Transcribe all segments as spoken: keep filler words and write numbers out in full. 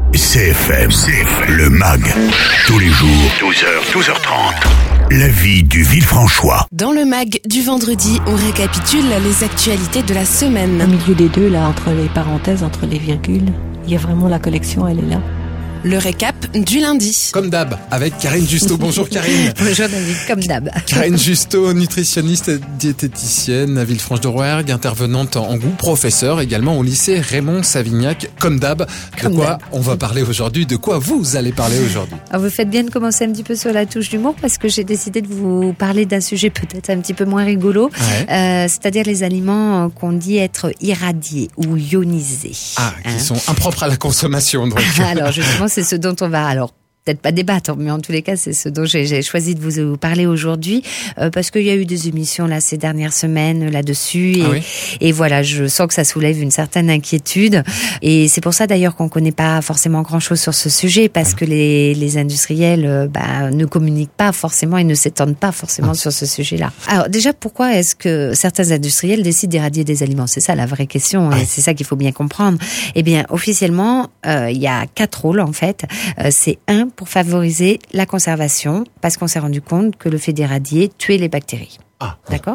C F M, C F M, le M A G, tous les jours, douze heures, douze heures trente. La vie du Villefranchois. Dans le M A G du vendredi, on récapitule les actualités de la semaine. Au milieu des deux, là, entre les parenthèses, entre les virgules, il y a vraiment la collection, elle est là. Le récap du lundi. Comme d'hab, avec Karine Justeau. Bonjour Karine. Bonjour David, comme d'hab. Karine Justeau, nutritionniste, diététicienne à Villefranche-de-Rouergue, intervenante en goût, professeure également au lycée Raymond Savignac. Comme d'hab, de Comme quoi d'hab. on va parler aujourd'hui? De quoi vous allez parler aujourd'hui? Alors vous faites bien de commencer un petit peu sur la touche d'humour parce que j'ai décidé de vous parler d'un sujet peut-être un petit peu moins rigolo, Ouais. euh, c'est-à-dire les aliments qu'on dit être irradiés ou ionisés. Ah, qui Hein. sont impropres à la consommation, donc. Alors justement, c'est ce dont on va alors peut-être pas débattre, mais en tous les cas, c'est ce dont j'ai, j'ai choisi de vous parler aujourd'hui, euh, parce qu'il y a eu des émissions là ces dernières semaines là-dessus, et, Ah oui. et voilà, je sens que ça soulève une certaine inquiétude, et c'est pour ça d'ailleurs qu'on connaît pas forcément grand-chose sur ce sujet, parce que les, les industriels euh, bah, ne communiquent pas forcément et ne s'étendent pas forcément sur ce sujet-là. Alors déjà, pourquoi est-ce que certains industriels décident d'irradier des aliments? C'est ça la vraie question, et c'est ça qu'il faut bien comprendre. Eh bien, officiellement, euh, il y a quatre rôles en fait. Euh, c'est un, pour favoriser la conservation, parce qu'on s'est rendu compte que le fait d'irradier tuait les bactéries. Ah, D'accord.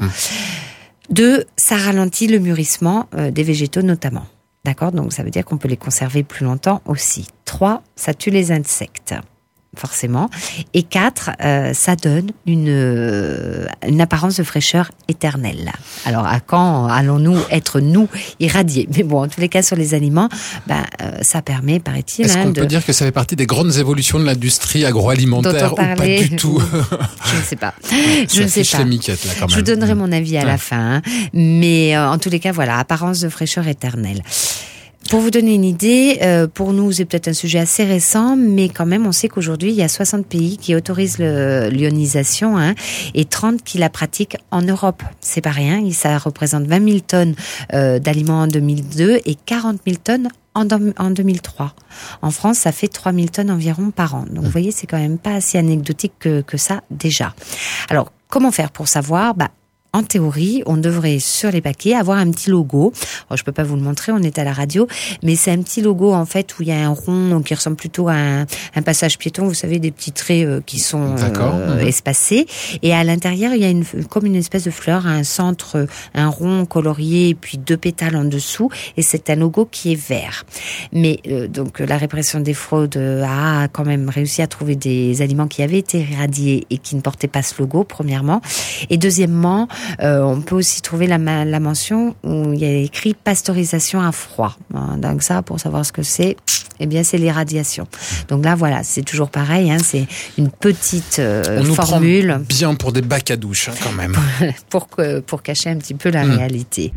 Deux, ça ralentit le mûrissement euh, des végétaux notamment. D'accord. Donc ça veut dire qu'on peut les conserver plus longtemps aussi. Trois, ça tue les insectes. Forcément. Et quatre, euh, ça donne une, euh, une apparence de fraîcheur éternelle. Alors, à quand allons-nous être, nous, irradiés? Mais bon, en tous les cas, sur les aliments, ben, euh, ça permet, paraît-il... Est-ce hein, qu'on de... peut dire que ça fait partie des grandes évolutions de l'industrie agroalimentaire Dont on ou pas parlait, du tout? Je ne sais pas. Je Ça ne sais fiche pas. les miquettes, là, quand Je même. vous donnerai mon avis à Ouais. la fin. Hein. Mais euh, en tous les cas, voilà, apparence de fraîcheur éternelle. Pour vous donner une idée, euh, pour nous, c'est peut-être un sujet assez récent, mais quand même, on sait qu'aujourd'hui, il y a soixante pays qui autorisent le, l'ionisation, hein, et trente qui la pratiquent en Europe. C'est pas rien, et ça représente vingt mille tonnes euh, d'aliments en deux mille deux et quarante mille tonnes en, en deux mille trois. En France, ça fait trois mille tonnes environ par an. Donc, vous voyez, c'est quand même pas assez anecdotique que, que ça, déjà. Alors, comment faire pour savoir? Bah, en théorie, on devrait, sur les paquets, avoir un petit logo. Alors, je peux pas vous le montrer, on est à la radio, mais c'est un petit logo, en fait, où il y a un rond qui ressemble plutôt à un, un passage piéton, vous savez, des petits traits euh, qui sont euh, mmh. espacés. Et à l'intérieur, il y a une, comme une espèce de fleur, un centre, un rond colorié, et puis deux pétales en dessous, et c'est un logo qui est vert. Mais, euh, donc, la répression des fraudes a quand même réussi à trouver des aliments qui avaient été irradiés et qui ne portaient pas ce logo, premièrement. Et deuxièmement, Euh, on peut aussi trouver la, la mention où il y a écrit pasteurisation à froid. Donc ça, pour savoir ce que c'est, eh bien c'est l'irradiation. Donc là, voilà, c'est toujours pareil, hein, c'est une petite euh, on nous formule. Prend bien pour des bacs à douche, hein, quand même. pour, que, pour cacher un petit peu la mmh. réalité.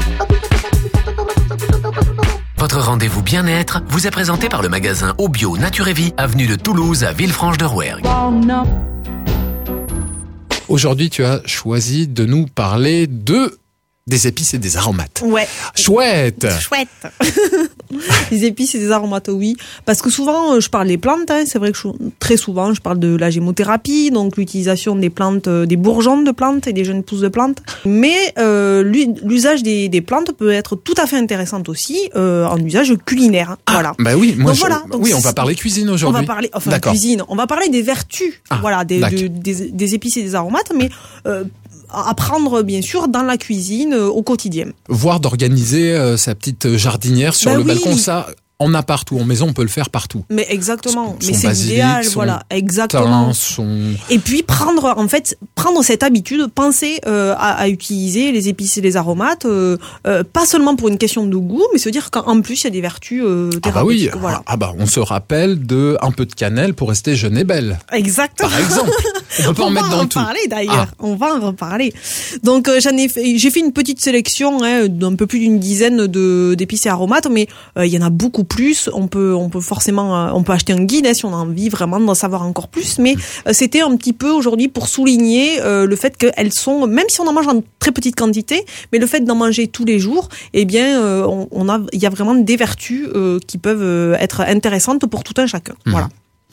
Votre rendez-vous bien-être vous est présenté par le magasin Obio Nature et Vie, avenue de Toulouse à Villefranche-de-Rouergue. Aujourd'hui, tu as choisi de nous parler de des épices et des aromates. Ouais. Chouette. Chouette. Les épices et des aromates, oui. Parce que souvent, je parle des plantes. Hein. C'est vrai que je, très souvent, je parle de la gémothérapie, donc l'utilisation des plantes, des bourgeons de plantes et des jeunes pousses de plantes. Mais euh, l'usage des, des plantes peut être tout à fait intéressant aussi euh, en usage culinaire. Ah, voilà. Bah oui, moi donc, je, voilà. Donc, oui, on va parler cuisine aujourd'hui. On va parler, enfin D'accord. cuisine. On va parler des vertus, ah, voilà, des, de, des, des épices et des aromates, mais euh, à prendre bien sûr dans la cuisine euh, au quotidien. Voire d'organiser euh, sa petite jardinière sur bah le oui. balcon, ça on a partout en maison, on peut le faire partout. Mais exactement, son, mais son c'est basilic, l'idéal, son voilà, exactement. Thym, son... Et puis prendre en fait prendre cette habitude, penser euh, à, à utiliser les épices et les aromates, euh, euh, pas seulement pour une question de goût, mais se dire qu'en plus il y a des vertus euh, thérapeutiques. Ah bah oui, voilà. ah bah on se rappelle de un peu de cannelle pour rester jeune et belle. Exactement. Par exemple, on peut pas on en mettre dans en tout. On va en parler d'ailleurs. Ah. On va en reparler. Donc euh, j'en ai fait, j'ai fait une petite sélection hein, d'un peu plus d'une dizaine de d'épices et aromates, mais euh, il y en a beaucoup plus. On peut on peut forcément on peut acheter un guide hein, si on a envie vraiment d'en savoir encore plus, mais euh, c'était un petit peu aujourd'hui pour souligner euh, le fait qu'elles sont, même si on en mange en très petite quantité, mais le fait d'en manger tous les jours, eh bien euh, on, on a il y a vraiment des vertus euh, qui peuvent être intéressantes pour tout un chacun. Mmh. Voilà.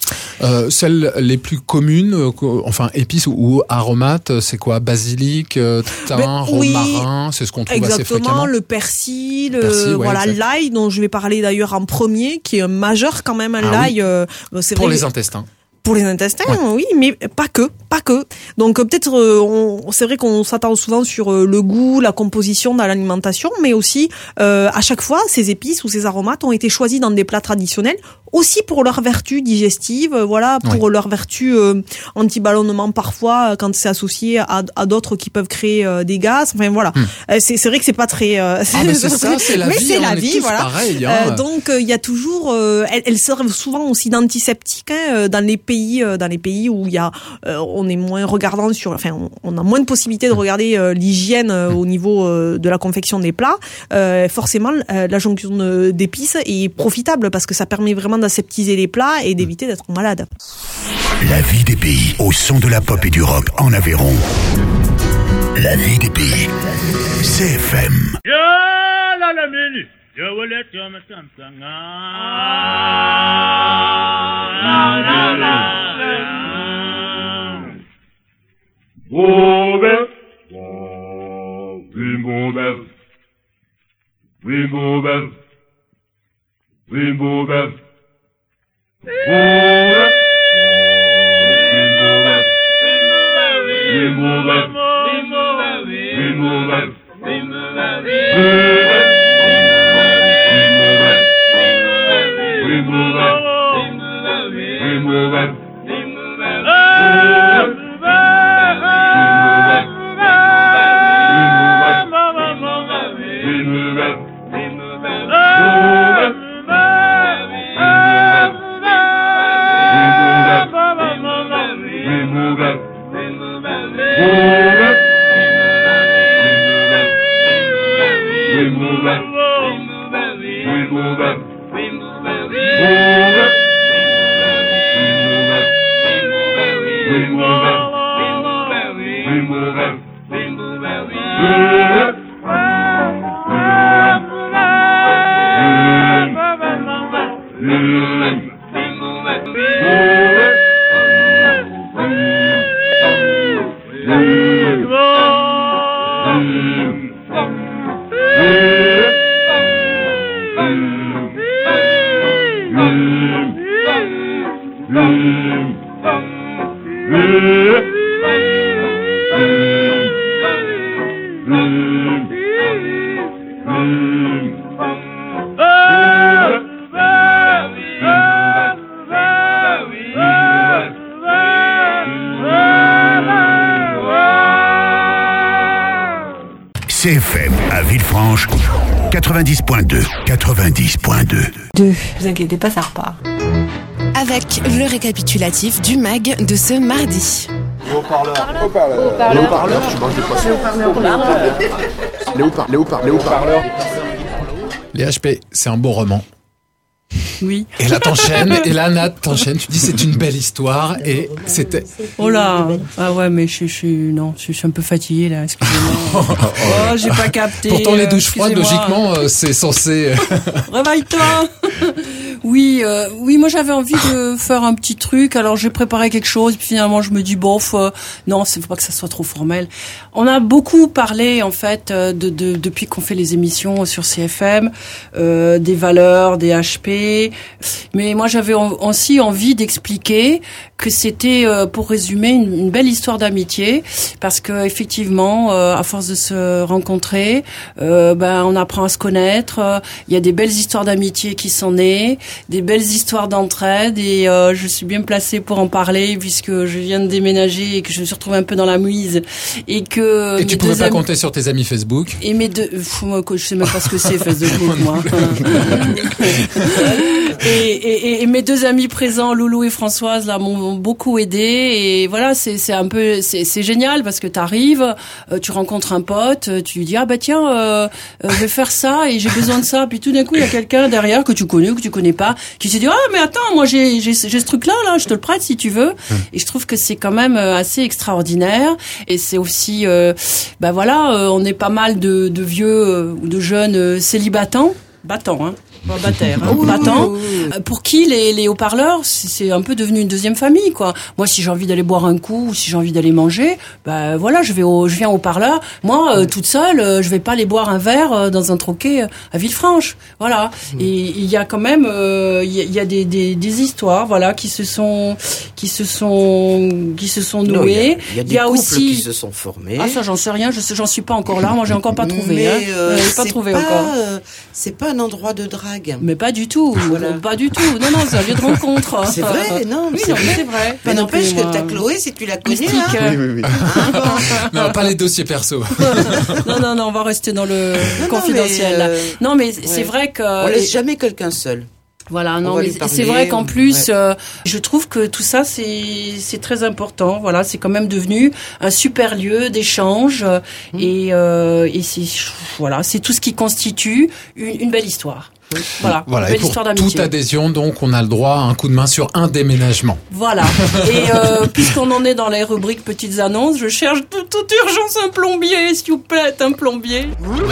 Euh, celles les plus communes, euh, enfin épices ou, ou aromates, c'est quoi? Basilic, euh, thym, ben, oui, romarin, c'est ce qu'on trouve exactement, assez fréquemment. Le persil, persil ouais, voilà exact. l'ail dont je vais parler d'ailleurs en premier, qui est un majeur quand même, Ah l'ail. oui. Euh, c'est Pour vrai, les intestins. Pour les intestins, ouais. oui, mais pas que, pas que. Donc euh, peut-être, euh, on, c'est vrai qu'on s'attend souvent sur euh, le goût, la composition dans l'alimentation, mais aussi euh, à chaque fois, ces épices ou ces aromates ont été choisis dans des plats traditionnels, aussi pour leurs vertus digestives, euh, voilà, pour ouais. leurs vertus euh, anti-ballonnement parfois, quand c'est associé à, à d'autres qui peuvent créer euh, des gaz. Enfin voilà, hum. euh, c'est, c'est vrai que c'est pas très. Euh, ah mais c'est ça, c'est la mais vie. c'est on la est vie, tous voilà. Pareil, hein. Euh, donc il euh, y a toujours, euh, elles, elles servent souvent aussi d'antiseptiques hein, dans les pays, euh, dans les pays où il y a, euh, on est moins regardant sur, enfin, on, on a moins de possibilités de regarder euh, l'hygiène euh, au niveau euh, de la confection des plats. Euh, forcément, euh, la jonction d'épices est profitable parce que ça permet vraiment d'aseptiser les plats et d'éviter d'être malade. La vie des pays au son de la pop et du rock en Aveyron. La vie des pays. C F M. Move it, oh, we move it, we move it, we move it, move it, we move it, we move it, we move it, we move it, we move it, we move it. C F M à Villefranche, quatre-vingt-dix point deux. quatre-vingt-dix point deux. Deux. Vous inquiétez pas, ça repart. Avec le récapitulatif du mag de ce mardi. Les haut-parleurs. Les haut-parleurs, tu manges des poissons. Les haut-parleurs. Les haut-parleurs. Les haut-parleurs. Les haut-parleurs. Les H P, c'est un beau roman. Oui. Et là t'enchaînes, et là Nat t'enchaînes, tu dis c'est une belle histoire, et c'était... Oh là, ah ouais, mais je, je suis, non, je suis un peu fatiguée là, excusez-moi. Oh, j'ai pas capté. Pourtant les douches froides, excusez-moi. logiquement, euh, c'est censé... Réveille-toi. Oui, euh, oui, moi j'avais envie de faire un petit truc. Alors j'ai préparé quelque chose, puis finalement je me dis bof, euh, non, c'est faut pas que ça soit trop formel. On a beaucoup parlé en fait de, de depuis qu'on fait les émissions sur C F M, euh, des valeurs, des H P. Mais moi j'avais aussi envie d'expliquer que c'était, euh, pour résumer, une, une belle histoire d'amitié, parce que effectivement, euh, à force de se rencontrer, euh, ben on apprend à se connaître. Il y a des belles histoires d'amitié qui sont nées, des belles histoires d'entraide, et euh, je suis bien placée pour en parler puisque je viens de déménager et que je me suis retrouvée un peu dans la mouise, et que et tu pouvais pas amis... compter sur tes amis Facebook. Et mes deux, Pff, moi, je sais même pas ce que c'est Facebook moi. et, et, et mes deux amis présents, Loulou et Françoise, là, m'ont beaucoup aidé, et voilà, c'est c'est un peu, c'est c'est génial parce que t'arrives, euh, tu rencontres un pote, tu lui dis ah bah tiens, euh, euh, je vais faire ça et j'ai besoin de ça, puis tout d'un coup il y a quelqu'un derrière que tu connais ou que tu connais pas, qui se dit ah mais attends, moi j'ai j'ai j'ai ce truc là là, je te le prête si tu veux. Mmh. Et je trouve que c'est quand même assez extraordinaire, et c'est aussi euh, bah voilà, euh, on est pas mal de de vieux ou euh, de jeunes euh, célibatants. Battant, hein. Pas bataire, hein, oh, battant. Oui, oui, oui. Pour qui les, les haut-parleurs, c'est, c'est un peu devenu une deuxième famille, quoi. Moi, si j'ai envie d'aller boire un coup ou si j'ai envie d'aller manger, bah voilà, je vais au, je viens au haut-parleur. Moi, euh, toute seule, euh, je vais pas aller boire un verre euh, dans un troquet euh, à Villefranche, voilà. Mmh. Et il y a quand même, il euh, y, y a des, des, des histoires, voilà, qui se sont, qui se sont, qui se sont nouées. Il y a, y a des y a couples aussi... qui se sont formés. Ah ça, j'en sais rien, je sais, j'en suis pas encore là. Moi, j'ai encore pas trouvé. Mais hein. euh, j'ai pas trouvé pas, encore. Euh, c'est pas un endroit de drague. Mais pas du tout, voilà. Pas du tout. Non, non, c'est un lieu de rencontre. C'est vrai, non, oui, c'est, non, vrai. c'est vrai. Mais n'empêche que ta Chloé, si tu la connais, Mystique, hein. Oui, oui, oui. Non, pas les dossiers perso. non, non, non, on va rester dans le non, confidentiel. Non, mais, euh, non, mais ouais. c'est vrai que... On laisse jamais quelqu'un seul. Voilà, non, mais c'est vrai qu'en plus, ouais. euh, je trouve que tout ça, c'est c'est très important. Voilà, c'est quand même devenu un super lieu d'échange mmh. et euh, et c'est voilà, c'est tout ce qui constitue une, une belle histoire. Voilà, voilà une belle et pour histoire d'amitié. Toute adhésion, donc, on a le droit à un coup de main sur un déménagement. Voilà. Et euh, puisqu'on en est dans les rubriques petites annonces, je cherche de toute urgence un plombier, s'il vous plaît, un plombier.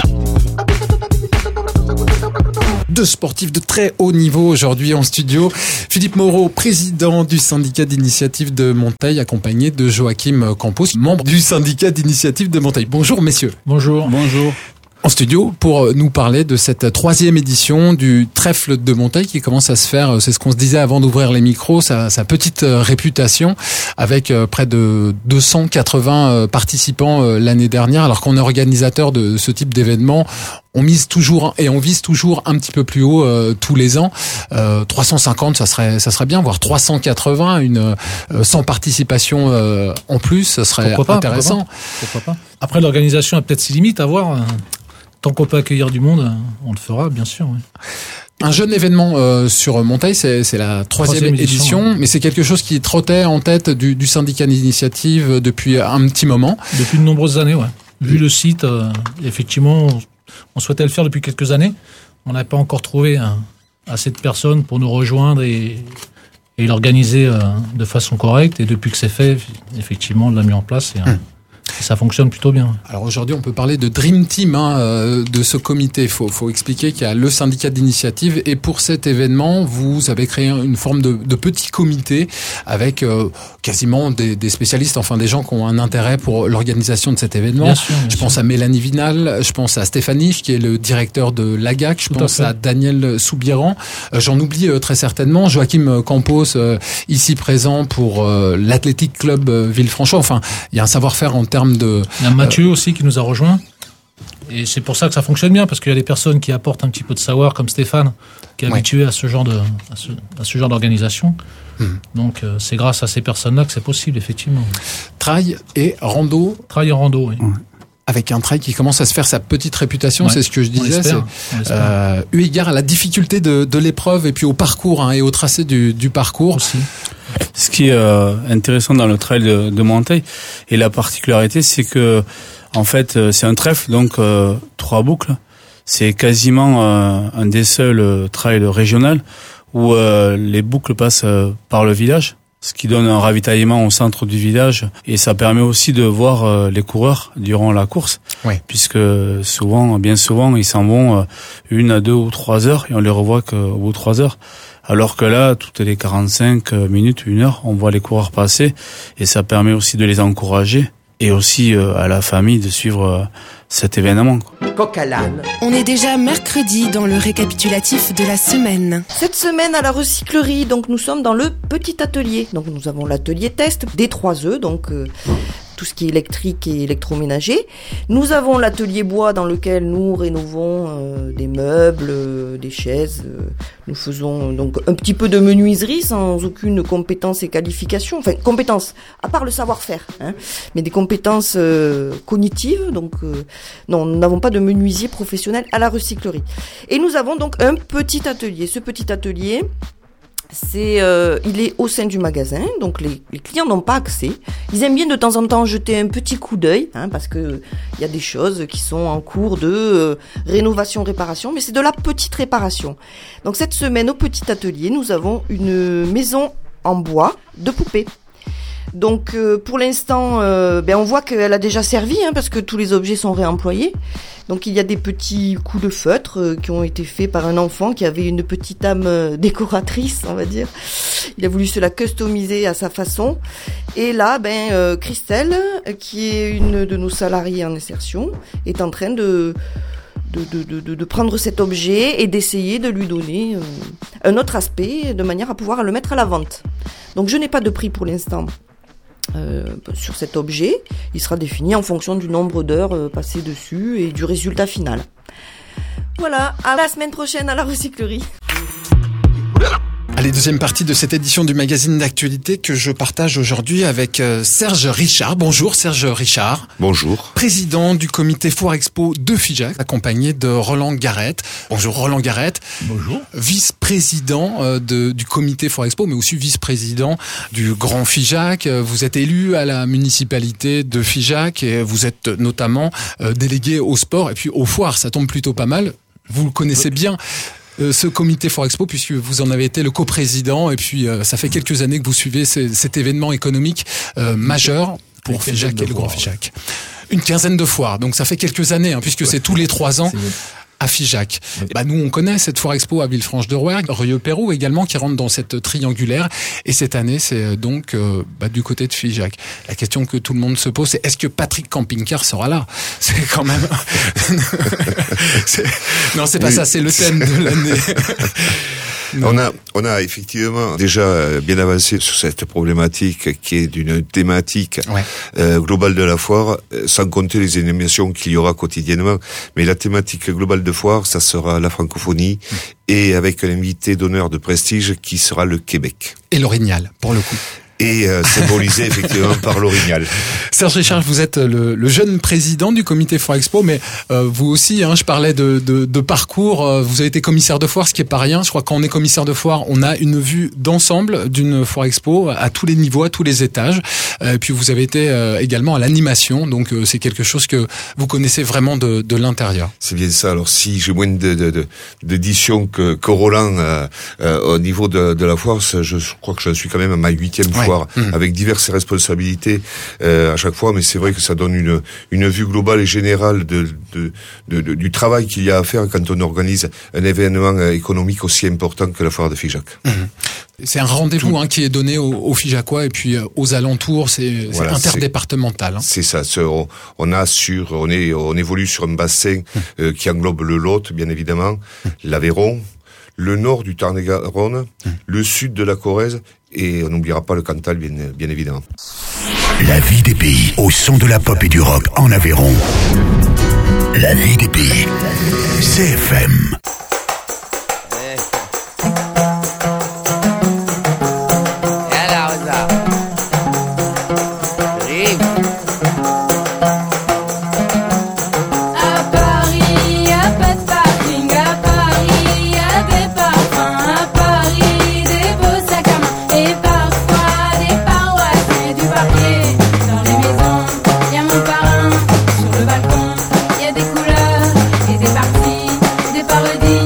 Deux sportifs de très haut niveau aujourd'hui en studio. Philippe Moreau, président du syndicat d'initiative de Monteil, accompagné de Joachim Campos, membre du syndicat d'initiative de Monteil. Bonjour messieurs. Bonjour. Bonjour. En studio pour nous parler de cette troisième édition du trèfle de Monteil qui commence à se faire, c'est ce qu'on se disait avant d'ouvrir les micros, sa, sa petite réputation avec près de deux cent quatre-vingts participants l'année dernière. Alors qu'on est organisateur de ce type d'événement, on mise toujours et on vise toujours un petit peu plus haut euh, tous les ans. Euh, trois cent cinquante, ça serait, ça serait bien, voire trois cent quatre-vingts, une euh, sans participation euh, en plus, ça serait pourquoi pas, intéressant. Pourquoi pas, pourquoi pas. Après, l'organisation a peut-être ses limites à voir. Tant qu'on peut accueillir du monde, on le fera, bien sûr. Oui. Un jeune événement euh, sur Monteil, c'est, c'est la troisième, troisième édition, édition ouais. Mais c'est quelque chose qui trottait en tête du, du syndicat d'initiative depuis un petit moment. Depuis de nombreuses années, ouais. Vu le site, euh, effectivement, on souhaitait le faire depuis quelques années. On n'a pas encore trouvé hein, assez de personnes pour nous rejoindre et, et l'organiser euh, de façon correcte. Et depuis que c'est fait, effectivement, on l'a mis en place et... Hum. Ça fonctionne plutôt bien. Alors aujourd'hui, on peut parler de Dream Team hein, de ce comité. Il faut, faut expliquer qu'il y a le syndicat d'initiative et pour cet événement, vous avez créé une forme de, de petit comité avec euh, quasiment des, des spécialistes, enfin des gens qui ont un intérêt pour l'organisation de cet événement. Bien sûr, bien je sûr. pense à Mélanie Vinal, je pense à Stéphanie, qui est le directeur de l'A G A C, je Tout pense à, à Daniel Soubieran. Euh, j'en oublie euh, très certainement. Joachim Campos, euh, ici présent pour euh, l'Athletic Club euh, Villefranche. Enfin, il y a un savoir-faire en termes de... Il y a Mathieu euh, aussi qui nous a rejoint. Et c'est pour ça que ça fonctionne bien, parce qu'il y a des personnes qui apportent un petit peu de savoir, comme Stéphane, qui est ouais. habitué à ce genre de, à ce, à ce genre d'organisation. Mmh. Donc euh, c'est grâce à ces personnes-là que c'est possible, effectivement. Trail et rando. Trail et rando, oui. Ouais. Avec un trail qui commence à se faire sa petite réputation, ouais. c'est ce que je disais. C'est, euh, eu égard à la difficulté de, de l'épreuve et puis au parcours hein, et au tracé du, du parcours. Aussi. Ce qui est euh, intéressant dans le trail de, de Monteil et la particularité, c'est que en fait, c'est un trèfle, donc euh, trois boucles. C'est quasiment euh, un des seuls euh, trails régional où euh, les boucles passent euh, par le village, ce qui donne un ravitaillement au centre du village et ça permet aussi de voir euh, les coureurs durant la course, oui. puisque souvent, bien souvent, ils s'en vont euh, une à deux ou trois heures et on les revoit qu'au bout de trois heures. Alors que là, toutes les quarante-cinq minutes, une heure, on voit les coureurs passer et ça permet aussi de les encourager et aussi euh, à la famille de suivre euh, cet événement. Coq à l'âne. On est déjà mercredi dans le récapitulatif de la semaine. Cette semaine à la recyclerie, donc nous sommes dans le petit atelier. Donc nous avons l'atelier test des trois E, donc euh, tout ce qui est électrique et électroménager. Nous avons l'atelier bois dans lequel nous rénovons euh, des meubles, euh, des chaises. Euh, nous faisons donc un petit peu de menuiserie sans aucune compétence et qualification. Enfin, compétences, à part le savoir-faire, hein, mais des compétences euh, cognitives. Donc, euh, non, nous n'avons pas de menuisier professionnel à la recyclerie. Et nous avons donc un petit atelier. Ce petit atelier... C'est, euh, il est au sein du magasin, donc les, les clients n'ont pas accès. Ils aiment bien de temps en temps jeter un petit coup d'œil, hein, parce que il y a des choses qui sont en cours de euh, rénovation, réparation, mais c'est de la petite réparation. Donc cette semaine au petit atelier, nous avons une maison en bois de poupées. Donc euh, pour l'instant, euh, ben on voit qu'elle a déjà servi, hein, parce que tous les objets sont réemployés. Donc il y a des petits coups de feutre euh, qui ont été faits par un enfant qui avait une petite âme euh, décoratrice, on va dire. Il a voulu se la customiser à sa façon. Et là, ben euh, Christelle, qui est une de nos salariées en insertion, est en train de de, de, de, de prendre cet objet et d'essayer de lui donner euh, un autre aspect de manière à pouvoir le mettre à la vente. Donc je n'ai pas de prix pour l'instant. Euh, sur cet objet, il sera défini en fonction du nombre d'heures euh, passées dessus et du résultat final. Voilà, à la semaine prochaine à la recyclerie. Allez, deuxième partie de cette édition du magazine d'actualité que je partage aujourd'hui avec Serge Richard. Bonjour Serge Richard. Bonjour. Président du comité Foire Expo de Figeac, accompagné de Roland Garrett. Bonjour Roland Garrett. Bonjour. Vice-président de, du comité Foire Expo, mais aussi vice-président du Grand Figeac. Vous êtes élu à la municipalité de Figeac et vous êtes notamment délégué au sport et puis aux foires. Ça tombe plutôt pas mal. Vous le connaissez bien. Ce comité Foire Expo, puisque vous en avez été le coprésident, et puis euh, ça fait quelques années que vous suivez ce, cet événement économique euh, majeur pour Figeac et le Grand Figeac. Une quinzaine de foires, donc ça fait quelques années, hein, puisque ouais. c'est tous les trois ans à Figeac. Oui. Bah, nous, on connaît cette Foire Expo à Villefranche-de-Rouergue, Rieux-Pérou également, qui rentre dans cette triangulaire. Et cette année, c'est donc euh, bah, du côté de Figeac. La question que tout le monde se pose, c'est est-ce que Patrick Camping-Car sera là? C'est quand même... c'est... Non, c'est pas oui. ça, c'est le thème de l'année. On a, on a effectivement déjà bien avancé sur cette problématique qui est d'une thématique ouais. euh, globale de la foire, sans compter les animations qu'il y aura quotidiennement. Mais la thématique globale de foire, ça sera la francophonie mmh. et avec un invité d'honneur de prestige qui sera le Québec. Et l'Orignal, pour le coup. Et euh, symbolisé effectivement par l'Orignal. Serge Richard, vous êtes le, le jeune président du comité Foire Expo, mais euh, vous aussi, hein, je parlais de, de, de parcours, euh, vous avez été commissaire de foire, ce qui est pas rien. Je crois que quand on est commissaire de foire, on a une vue d'ensemble d'une Foire Expo à tous les niveaux, à tous les étages. Euh, et puis vous avez été euh, également à l'animation, donc euh, c'est quelque chose que vous connaissez vraiment de, de l'intérieur. C'est bien ça. Alors si j'ai moins de, de, de, d'édition que, que Roland euh, euh, au niveau de, de la foire, je crois que je suis quand même à ma huitième fois. Ouais. Mmh. Avec diverses responsabilités euh, à chaque fois, mais c'est vrai que ça donne une une vue globale et générale de, de, de, de du travail qu'il y a à faire quand on organise un événement économique aussi important que la foire de Figeac. Mmh. C'est un rendez-vous hein, qui est donné aux, aux Figeacois et puis euh, aux alentours. C'est, voilà, c'est interdépartemental. Hein. C'est ça. C'est, on, on a sur, on est, on évolue sur un bassin mmh. euh, qui englobe le Lot, bien évidemment, mmh. l'Aveyron, le nord du Tarn-et-Garonne, mmh. le sud de la Corrèze. Et on n'oubliera pas le Cantal, bien, bien évidemment. La vie des pays au son de la pop et du rock en Aveyron. La vie des pays. C F M. Sur le balcon, il y a des couleurs et des parties, des parodies.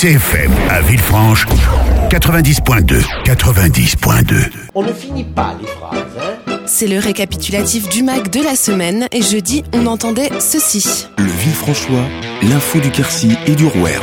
C F M à Villefranche, quatre-vingt-dix point deux. quatre-vingt-dix point deux. On ne finit pas les phrases, hein. C'est le récapitulatif du M A C de la semaine et jeudi, on entendait ceci. Le Villefranchois, l'info du Quercy et du Rouergue.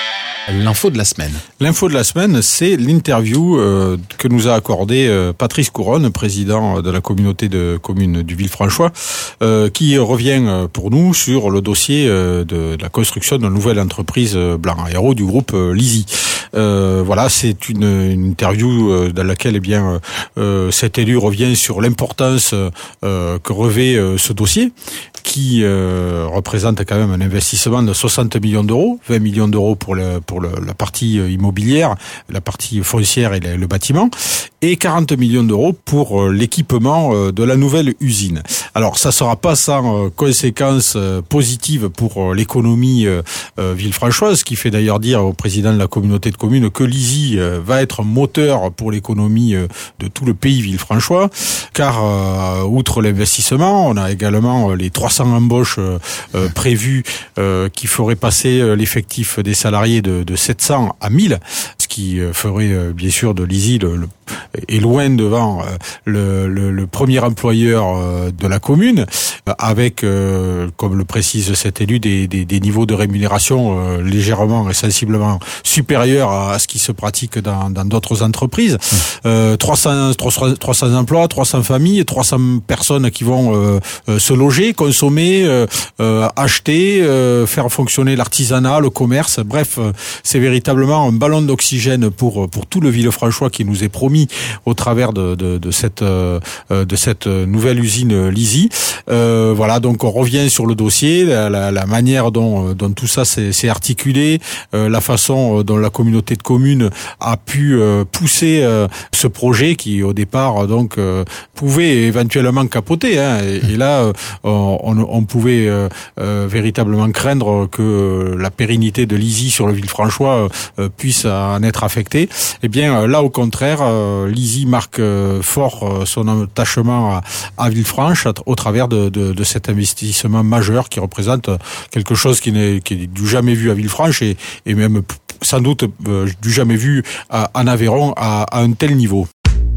L'info de la semaine. L'info de la semaine, c'est l'interview euh, que nous a accordé euh, Patrice Couronne, président de la communauté de communes du Villefranchois, euh, qui revient pour nous sur le dossier euh, de, de la construction d'une nouvelle entreprise euh, Blanc Aéro du groupe euh, Lizy. Euh, voilà, c'est une, une interview euh, dans laquelle, eh bien, euh, cet élu revient sur l'importance euh, que revêt euh, ce dossier, qui euh, représente quand même un investissement de soixante millions d'euros, vingt millions d'euros pour le pour le, la partie immobilière, la partie foncière et le, le bâtiment, et quarante millions d'euros pour euh, l'équipement euh, de la nouvelle usine. Alors, ça sera pas sans euh, conséquences euh, positives pour euh, l'économie euh, euh, villefranchoise, ce qui fait d'ailleurs dire au président de la communauté de communes que Lizy euh, va être un moteur pour l'économie euh, de tout le pays villefranchois, car euh, outre l'investissement, on a également euh, les trois cents embauches euh, euh, prévues euh, qui feraient passer euh, l'effectif des salariés de, de sept cents à mille, ce qui euh, ferait euh, bien sûr de Lizy le, le est loin devant le, le, le premier employeur de la commune, avec, euh, comme le précise cet élu, des, des, des niveaux de rémunération euh, légèrement et sensiblement supérieurs à ce qui se pratique dans, dans d'autres entreprises. Euh, trois cents, trois cents emplois, trois cents familles, trois cents personnes qui vont euh, euh, se loger, consommer, euh, euh, acheter, euh, faire fonctionner l'artisanat, le commerce. Bref, euh, c'est véritablement un ballon d'oxygène pour pour tout le Villefranchois qui nous est promis au travers de, de, de cette euh, de cette nouvelle usine Lizy. Euh, voilà, donc on revient sur le dossier, la, la, la manière dont dont tout ça s'est, s'est articulé, euh, la façon dont la communauté de communes a pu euh, pousser euh, ce projet qui au départ donc euh, pouvait éventuellement capoter. Hein, et, et là, euh, on, on pouvait euh, euh, véritablement craindre que la pérennité de Lizy sur le Villefranchois euh, puisse en être affectée. Eh bien, là, au contraire, euh, Lizy marque euh, fort euh, son attachement à, à Villefranche au travers de, de, de cet investissement majeur qui représente quelque chose qui n'est, qui est du jamais vu à Villefranche et, et même sans doute euh, du jamais vu à, en Aveyron à, à un tel niveau.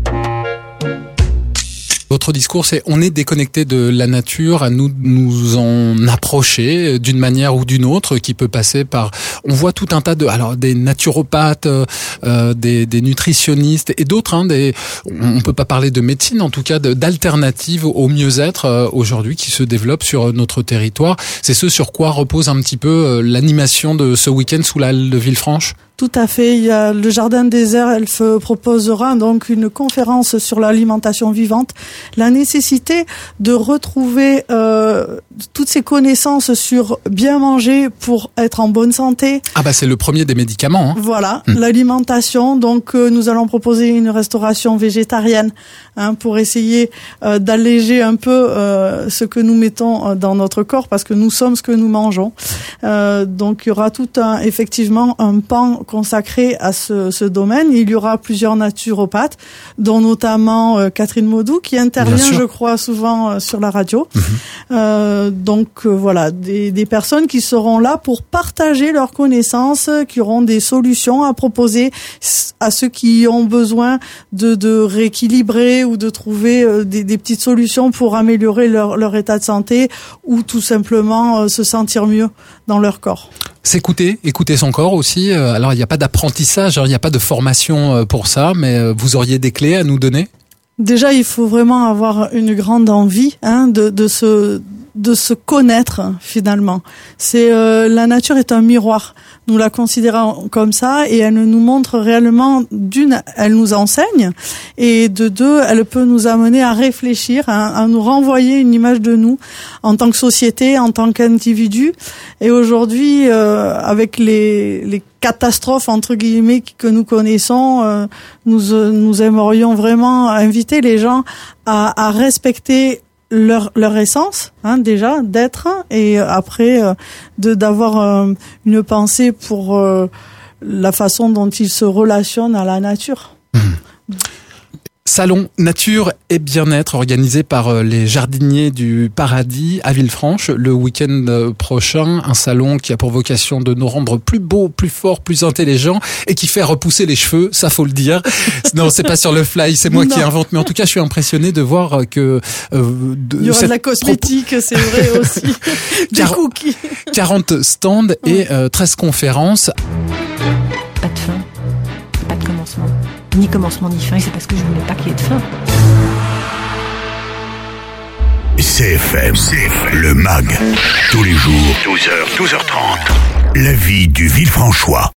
Votre discours, c'est on est déconnecté de la nature, à nous nous en approcher d'une manière ou d'une autre, qui peut passer par. On voit tout un tas de, alors des naturopathes, euh, des, des nutritionnistes et d'autres. Hein, des, on peut pas parler de médecine, en tout cas de, d'alternatives au mieux-être euh, aujourd'hui qui se développent sur notre territoire. C'est ce sur quoi repose un petit peu euh, l'animation de ce week-end sous la halle de Villefranche. Tout à fait. Il y a le Jardin des Airs, elle proposera donc une conférence sur l'alimentation vivante, la nécessité de retrouver euh, toutes ces connaissances sur bien manger pour être en bonne santé. Ah bah c'est le premier des médicaments. Hein. Voilà, mmh. L'alimentation. Donc euh, nous allons proposer une restauration végétarienne hein, pour essayer euh, d'alléger un peu euh, ce que nous mettons dans notre corps parce que nous sommes ce que nous mangeons. Euh, donc il y aura tout un effectivement un pan consacré à ce, ce domaine. Il y aura plusieurs naturopathes, dont notamment euh, Catherine Maudou, qui intervient, je crois, souvent euh, sur la radio. Mmh. Euh, donc euh, voilà, des, des personnes qui seront là pour partager leurs connaissances, qui auront des solutions à proposer à ceux qui ont besoin de, de rééquilibrer ou de trouver euh, des, des petites solutions pour améliorer leur, leur état de santé ou tout simplement euh, se sentir mieux dans leur corps. S'écouter, écouter son corps aussi. Alors, il n'y a pas d'apprentissage, il n'y a pas de formation pour ça, mais vous auriez des clés à nous donner ? Déjà, il faut vraiment avoir une grande envie hein, de, de se de se connaître finalement. C'est euh, la nature est un miroir. Nous la considérons comme ça et elle nous montre réellement d'une, elle nous enseigne et de deux, elle peut nous amener à réfléchir, hein, à nous renvoyer une image de nous en tant que société, en tant qu'individu. Et aujourd'hui, euh, avec les les catastrophes entre guillemets que nous connaissons, euh, nous euh, nous aimerions vraiment inviter les gens à, à respecter leur leur essence hein, déjà d'être et après euh, de d'avoir euh, une pensée pour euh, la façon dont ils se relationnent à la nature. Mmh. salon nature et bien-être organisé par les jardiniers du Paradis à Villefranche le week-end prochain. Un salon qui a pour vocation de nous rendre plus beaux, plus forts, plus intelligents et qui fait repousser les cheveux, ça faut le dire. Non, c'est pas sur le fly, c'est moi non. qui invente. Mais en tout cas, je suis impressionné de voir que... Euh, de, Il y aura de la cosmétique, c'est vrai aussi. Des Quar- cookies. quarante stands ouais. et euh, treize conférences. Pas de fin, pas de commencement. Ni commencement ni fin, et c'est parce que je voulais pas qu'il y ait de fin. C F M, C F M, le M A G, tous les jours, douze heures, douze heures trente. La vie du Villefranchois.